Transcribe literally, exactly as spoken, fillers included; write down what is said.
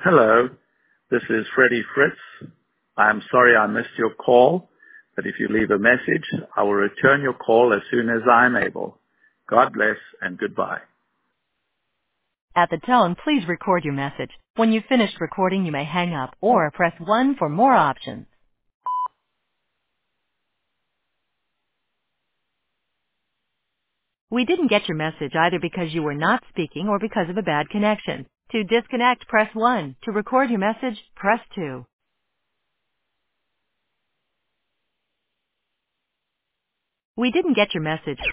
Hello, this is Freddie Fritz. I'm sorry I missed your call, but if you leave a message, I will return your call as soon as I am able. God bless and goodbye. At the tone, please record your message. When you've finished recording, you may hang up or press one for more options. We didn't get your message either because you were not speaking or because of a bad connection. To disconnect, press one. To record your message, press two. We didn't get your message.